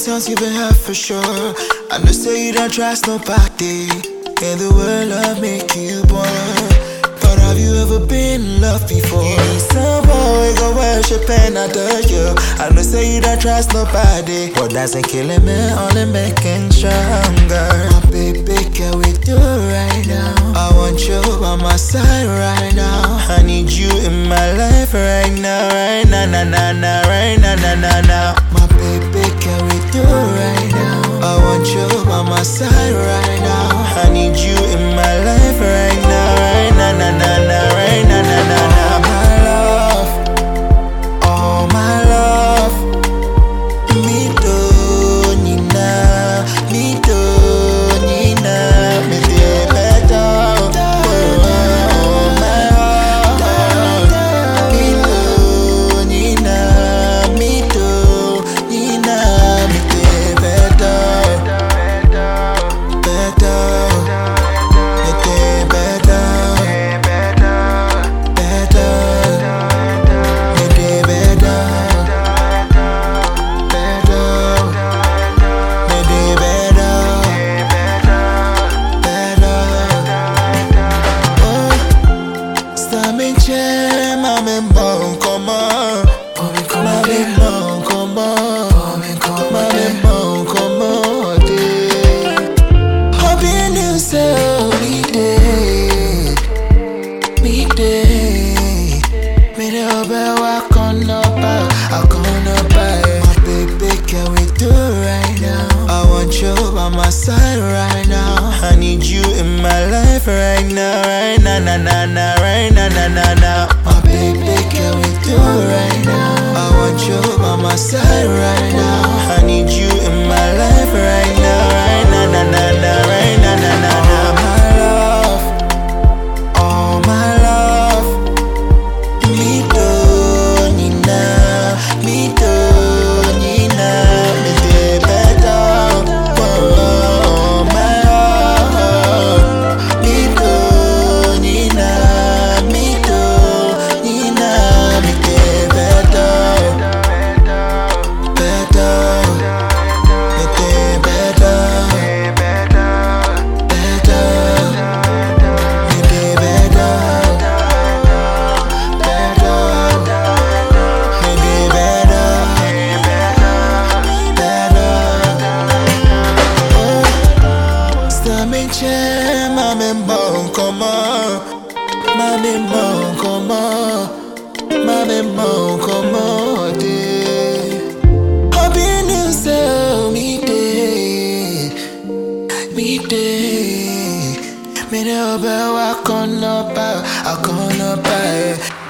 times you been hurt for sure. I know say you don't trust nobody, and the world love make you born. But have you ever been in love before? You need someone we go worship and adore you. I know say you don't trust nobody, but doesn't kill him, man, only making stronger. My baby, can we do right now? I want you by my side right now. I need you in my life right now, right now, nah, nah, nah, right now, nah, nah, nah. My baby, can we do right now? I want you by my side right now. I need you in my life right now, right now, nah, nah, nah, right now, nah, nah, nah. Oh my love, me do Nina, me do Nina, me de better. Oh my love, me do Nina, me do Nina, me de better, better, me de better, better. My side right now. I need you in my life right now, right now, nah, nah, nah, right now, nah, nah, nah. My baby, can we do right now? I want you by my side right now. I need you in my life right now, right now, nah, nah, nah, right now, nah, nah, nah. Oh my love, me do Nina, me do Nina, me de better. Me de obe wa kono pa,